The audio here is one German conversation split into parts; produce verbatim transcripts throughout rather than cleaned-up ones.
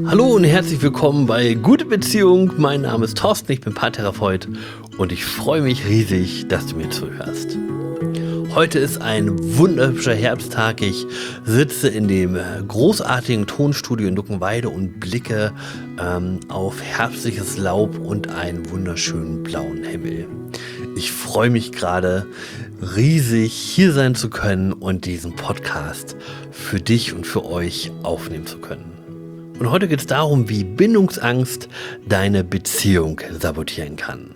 Hallo und herzlich willkommen bei Gute Beziehung. Mein Name ist Thorsten, ich bin Paartherapeut und ich freue mich riesig, dass du mir zuhörst. Heute ist ein wunderhübscher Herbsttag. Ich sitze in dem großartigen Tonstudio in Luckenwalde und blicke ähm, auf herbstliches Laub und einen wunderschönen blauen Himmel. Ich freue mich gerade riesig, hier sein zu können und diesen Podcast für dich und für euch aufnehmen zu können. Und heute geht es darum, wie Bindungsangst deine Beziehung sabotieren kann.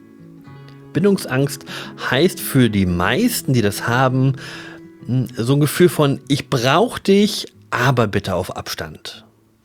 Bindungsangst heißt für die meisten, die das haben, so ein Gefühl von ich brauche dich, aber bitte auf Abstand.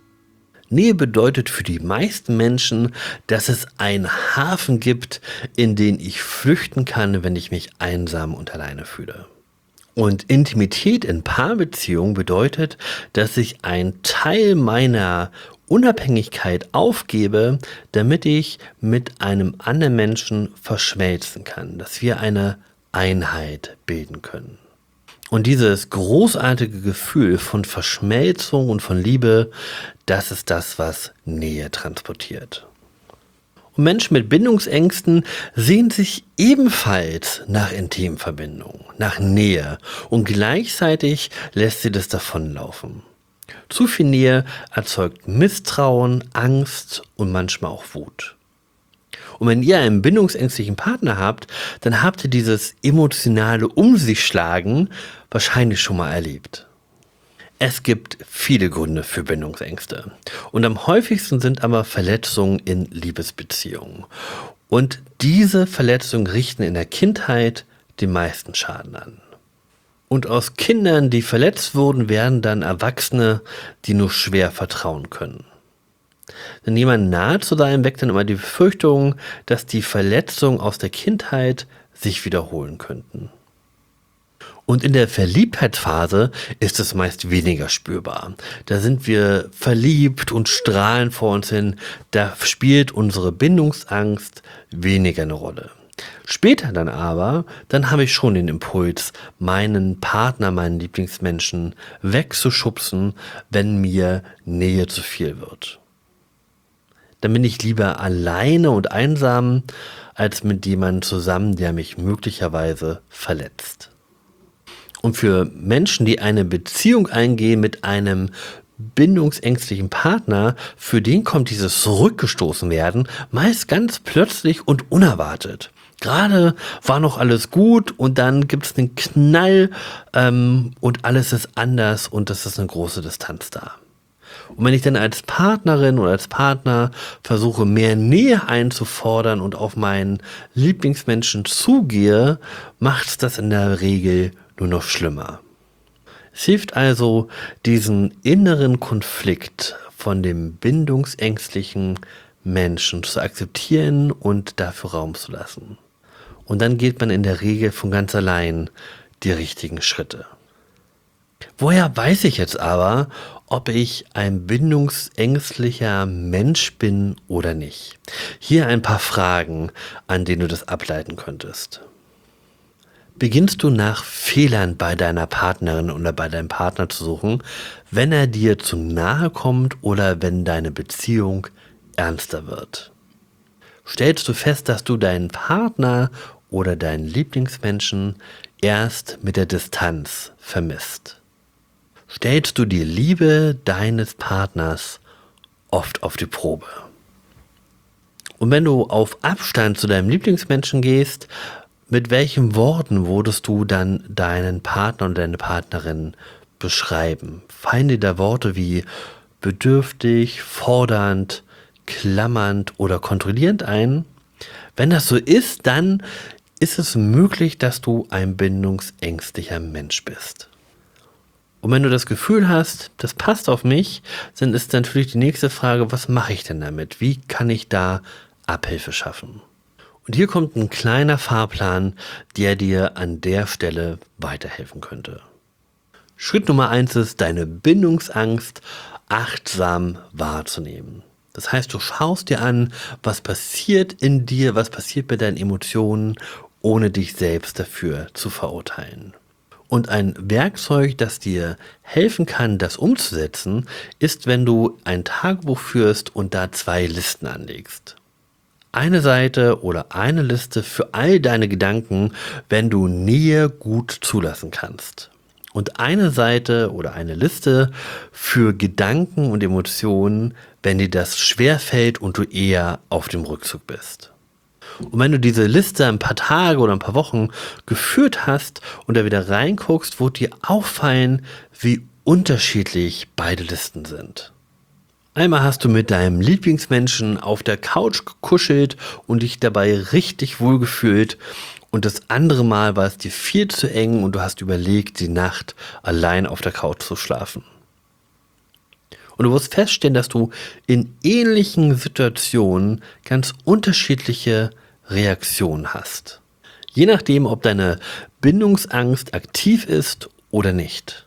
Nähe bedeutet für die meisten Menschen, dass es einen Hafen gibt, in den ich flüchten kann, wenn ich mich einsam und alleine fühle. Und Intimität in Paarbeziehungen bedeutet, dass ich einen Teil meiner Unabhängigkeit aufgebe, damit ich mit einem anderen Menschen verschmelzen kann, dass wir eine Einheit bilden können. Und dieses großartige Gefühl von Verschmelzung und von Liebe, das ist das, was Nähe transportiert. Und Menschen mit Bindungsängsten sehnen sich ebenfalls nach Intimverbindung, nach Nähe und gleichzeitig lässt sie das davonlaufen. Zu viel Nähe erzeugt Misstrauen, Angst und manchmal auch Wut. Und wenn ihr einen bindungsängstlichen Partner habt, dann habt ihr dieses emotionale Um sich schlagen wahrscheinlich schon mal erlebt. Es gibt viele Gründe für Bindungsängste und am häufigsten sind aber Verletzungen in Liebesbeziehungen. Und diese Verletzungen richten in der Kindheit den meisten Schaden an. Und aus Kindern, die verletzt wurden, werden dann Erwachsene, die nur schwer vertrauen können. Denn jemand nahe zu sein, weckt dann immer die Befürchtung, dass die Verletzungen aus der Kindheit sich wiederholen könnten. Und in der Verliebtheitsphase ist es meist weniger spürbar. Da sind wir verliebt und strahlen vor uns hin. Da spielt unsere Bindungsangst weniger eine Rolle. Später dann aber, dann habe ich schon den Impuls, meinen Partner, meinen Lieblingsmenschen wegzuschubsen, wenn mir Nähe zu viel wird. Dann bin ich lieber alleine und einsam, als mit jemandem zusammen, der mich möglicherweise verletzt. Und für Menschen, die eine Beziehung eingehen mit einem bindungsängstlichen Partner, für den kommt dieses Zurückgestoßen werden meist ganz plötzlich und unerwartet. Gerade war noch alles gut und dann gibt es einen Knall ähm, und alles ist anders und es ist eine große Distanz da. Und wenn ich dann als Partnerin oder als Partner versuche, mehr Nähe einzufordern und auf meinen Lieblingsmenschen zugehe, macht es das in der Regel nur noch schlimmer. Es hilft also, diesen inneren Konflikt von dem bindungsängstlichen Menschen zu akzeptieren und dafür Raum zu lassen. Und dann geht man in der Regel von ganz allein die richtigen Schritte. Woher weiß ich jetzt aber, ob ich ein bindungsängstlicher Mensch bin oder nicht? Hier ein paar Fragen, an denen du das ableiten könntest. Beginnst du nach Fehlern bei deiner Partnerin oder bei deinem Partner zu suchen, wenn er dir zu nahe kommt oder wenn deine Beziehung ernster wird? Stellst du fest, dass du deinen Partner oder deinen Lieblingsmenschen erst mit der Distanz vermisst? Stellst du die Liebe deines Partners oft auf die Probe? Und wenn du auf Abstand zu deinem Lieblingsmenschen gehst, mit welchen Worten würdest du dann deinen Partner und deine Partnerin beschreiben? Fallen dir da Worte wie bedürftig, fordernd, klammernd oder kontrollierend ein? Wenn das so ist, dann ist es möglich, dass du ein bindungsängstlicher Mensch bist. Und wenn du das Gefühl hast, das passt auf mich, dann ist natürlich die nächste Frage, was mache ich denn damit? Wie kann ich da Abhilfe schaffen? Und hier kommt ein kleiner Fahrplan, der dir an der Stelle weiterhelfen könnte. Schritt Nummer eins ist, deine Bindungsangst achtsam wahrzunehmen. Das heißt, du schaust dir an, was passiert in dir, was passiert bei deinen Emotionen, ohne dich selbst dafür zu verurteilen. Und ein Werkzeug, das dir helfen kann, das umzusetzen, ist, wenn du ein Tagebuch führst und da zwei Listen anlegst. Eine Seite oder eine Liste für all deine Gedanken, wenn du Nähe gut zulassen kannst. Und eine Seite oder eine Liste für Gedanken und Emotionen, wenn dir das schwerfällt und du eher auf dem Rückzug bist. Und wenn du diese Liste ein paar Tage oder ein paar Wochen geführt hast und da wieder reinguckst, wird dir auffallen, wie unterschiedlich beide Listen sind. Einmal hast du mit deinem Lieblingsmenschen auf der Couch gekuschelt und dich dabei richtig wohl gefühlt. Und das andere Mal war es dir viel zu eng und du hast überlegt, die Nacht allein auf der Couch zu schlafen. Und du wirst feststellen, dass du in ähnlichen Situationen ganz unterschiedliche Reaktionen hast. Je nachdem, ob deine Bindungsangst aktiv ist oder nicht.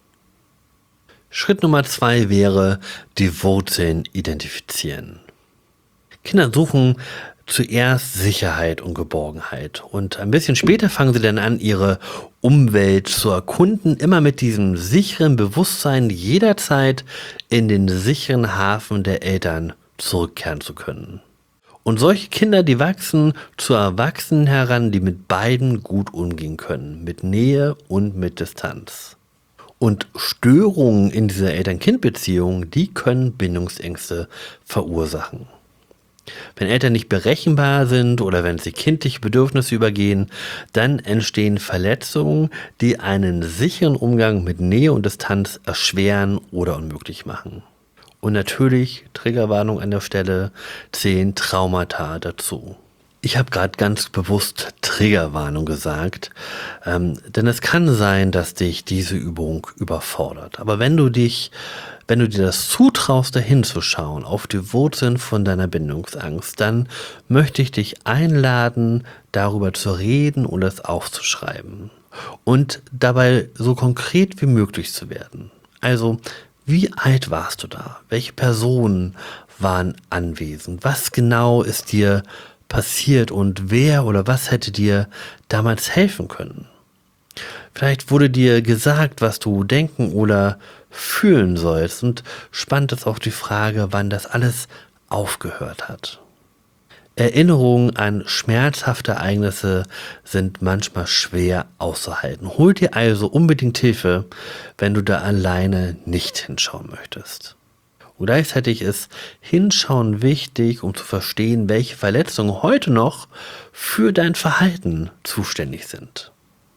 Schritt Nummer zwei wäre, die Wurzeln identifizieren. Kinder suchen zuerst Sicherheit und Geborgenheit und ein bisschen später fangen sie dann an, ihre Umwelt zu erkunden, immer mit diesem sicheren Bewusstsein, jederzeit in den sicheren Hafen der Eltern zurückkehren zu können. Und solche Kinder, die wachsen zu Erwachsenen heran, die mit beiden gut umgehen können, mit Nähe und mit Distanz. Und Störungen in dieser Eltern-Kind-Beziehung, die können Bindungsängste verursachen. Wenn Eltern nicht berechenbar sind oder wenn sie kindliche Bedürfnisse übergehen, dann entstehen Verletzungen, die einen sicheren Umgang mit Nähe und Distanz erschweren oder unmöglich machen. Und natürlich, Triggerwarnung an der Stelle, zählen Traumata dazu. Ich habe gerade ganz bewusst Triggerwarnung gesagt, ähm, denn es kann sein, dass dich diese Übung überfordert. Aber wenn du dich, wenn du dir das zutraust, da hinzuschauen, auf die Wurzeln von deiner Bindungsangst, dann möchte ich dich einladen, darüber zu reden und es aufzuschreiben. Und dabei so konkret wie möglich zu werden. Also, wie alt warst du da? Welche Personen waren anwesend? Was genau ist dir passiert und wer oder was hätte dir damals helfen können? Vielleicht wurde dir gesagt, was du denken oder fühlen sollst und spannend ist auch die Frage, wann das alles aufgehört hat. Erinnerungen an schmerzhafte Ereignisse sind manchmal schwer auszuhalten. Hol dir also unbedingt Hilfe, wenn du da alleine nicht hinschauen möchtest. Und gleichzeitig ist Hinschauen wichtig, um zu verstehen, welche Verletzungen heute noch für dein Verhalten zuständig sind.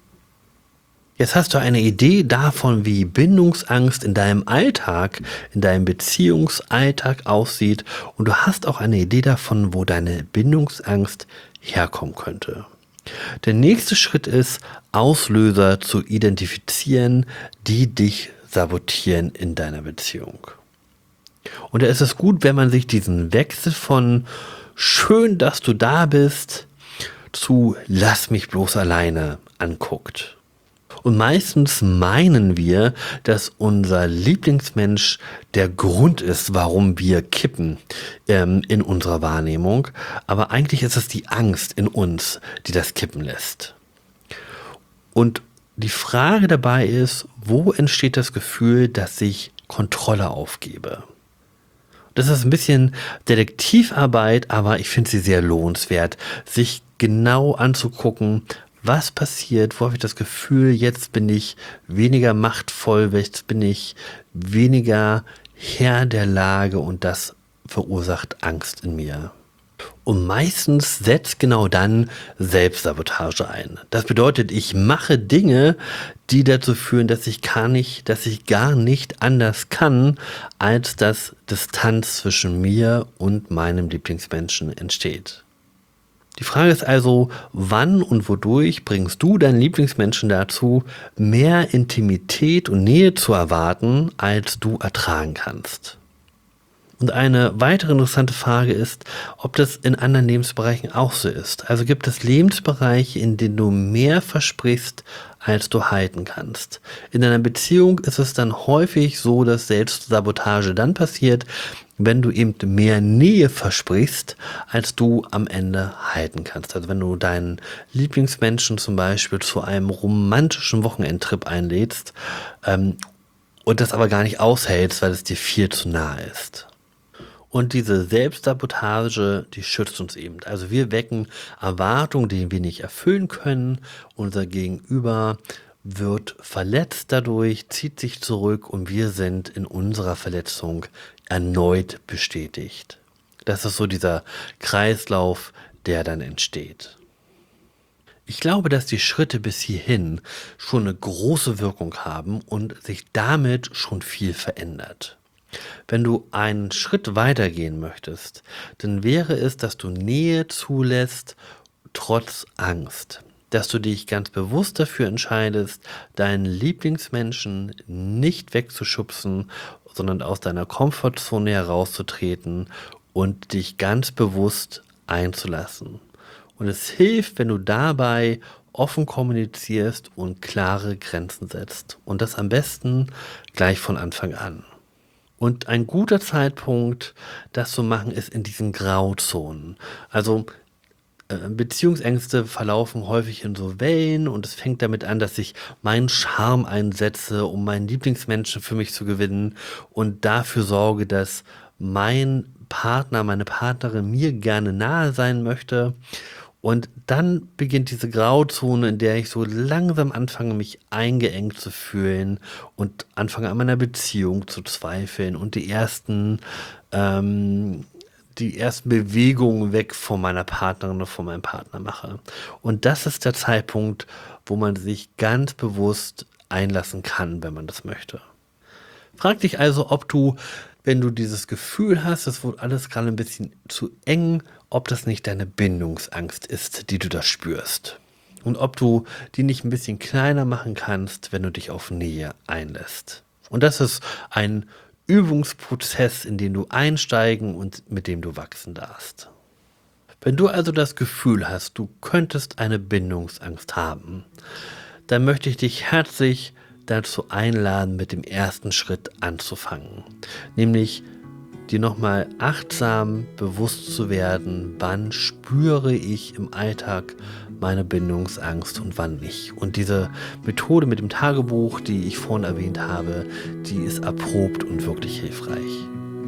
Jetzt hast du eine Idee davon, wie Bindungsangst in deinem Alltag, in deinem Beziehungsalltag aussieht und du hast auch eine Idee davon, wo deine Bindungsangst herkommen könnte. Der nächste Schritt ist, Auslöser zu identifizieren, die dich sabotieren in deiner Beziehung. Und da ist es gut, wenn man sich diesen Wechsel von schön, dass du da bist, zu lass mich bloß alleine anguckt. Und meistens meinen wir, dass unser Lieblingsmensch der Grund ist, warum wir kippen ähm, in unserer Wahrnehmung. Aber eigentlich ist es die Angst in uns, die das kippen lässt. Und die Frage dabei ist, wo entsteht das Gefühl, dass ich Kontrolle aufgebe? Das ist ein bisschen Detektivarbeit, aber ich finde sie sehr lohnenswert, sich genau anzugucken, was passiert, wo habe ich das Gefühl, jetzt bin ich weniger machtvoll, jetzt bin ich weniger Herr der Lage und das verursacht Angst in mir. Und meistens setzt genau dann Selbstsabotage ein. Das bedeutet, ich mache Dinge, die dazu führen, dass ich gar nicht, dass ich gar nicht anders kann, als dass Distanz zwischen mir und meinem Lieblingsmenschen entsteht. Die Frage ist also, wann und wodurch bringst du deinen Lieblingsmenschen dazu, mehr Intimität und Nähe zu erwarten, als du ertragen kannst? Und eine weitere interessante Frage ist, ob das in anderen Lebensbereichen auch so ist. Also gibt es Lebensbereiche, in denen du mehr versprichst, als du halten kannst. In einer Beziehung ist es dann häufig so, dass Selbstsabotage dann passiert, wenn du eben mehr Nähe versprichst, als du am Ende halten kannst. Also wenn du deinen Lieblingsmenschen zum Beispiel zu einem romantischen Wochenendtrip einlädst ähm, und das aber gar nicht aushältst, weil es dir viel zu nahe ist. Und diese Selbstsabotage, die schützt uns eben. Also wir wecken Erwartungen, die wir nicht erfüllen können. Unser Gegenüber wird verletzt dadurch, zieht sich zurück und wir sind in unserer Verletzung erneut bestätigt. Das ist so dieser Kreislauf, der dann entsteht. Ich glaube, dass die Schritte bis hierhin schon eine große Wirkung haben und sich damit schon viel verändert. Wenn du einen Schritt weitergehen möchtest, dann wäre es, dass du Nähe zulässt, trotz Angst. Dass du dich ganz bewusst dafür entscheidest, deinen Lieblingsmenschen nicht wegzuschubsen, sondern aus deiner Komfortzone herauszutreten und dich ganz bewusst einzulassen. Und es hilft, wenn du dabei offen kommunizierst und klare Grenzen setzt. Und das am besten gleich von Anfang an. Und ein guter Zeitpunkt, das zu machen, ist in diesen Grauzonen. Also äh, Beziehungsängste verlaufen häufig in so Wellen und es fängt damit an, dass ich meinen Charme einsetze, um meinen Lieblingsmenschen für mich zu gewinnen und dafür sorge, dass mein Partner, meine Partnerin mir gerne nahe sein möchte. Und dann beginnt diese Grauzone, in der ich so langsam anfange, mich eingeengt zu fühlen und anfange an meiner Beziehung zu zweifeln und die ersten, ähm, die ersten Bewegungen weg von meiner Partnerin oder von meinem Partner mache. Und das ist der Zeitpunkt, wo man sich ganz bewusst einlassen kann, wenn man das möchte. Frag dich also, ob du, wenn du dieses Gefühl hast, es wird alles gerade ein bisschen zu eng, ob das nicht deine Bindungsangst ist, die du da spürst. Und ob du die nicht ein bisschen kleiner machen kannst, wenn du dich auf Nähe einlässt. Und das ist ein Übungsprozess, in den du einsteigen und mit dem du wachsen darfst. Wenn du also das Gefühl hast, du könntest eine Bindungsangst haben, dann möchte ich dich herzlich dazu einladen, mit dem ersten Schritt anzufangen. Nämlich dir nochmal achtsam bewusst zu werden, wann spüre ich im Alltag meine Bindungsangst und wann nicht. Und diese Methode mit dem Tagebuch, die ich vorhin erwähnt habe, die ist erprobt und wirklich hilfreich.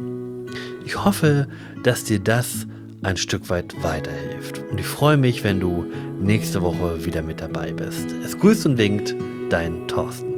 Ich hoffe, dass dir das ein Stück weit weiterhilft. Und ich freue mich, wenn du nächste Woche wieder mit dabei bist. Es grüßt und winkt, dein Thorsten.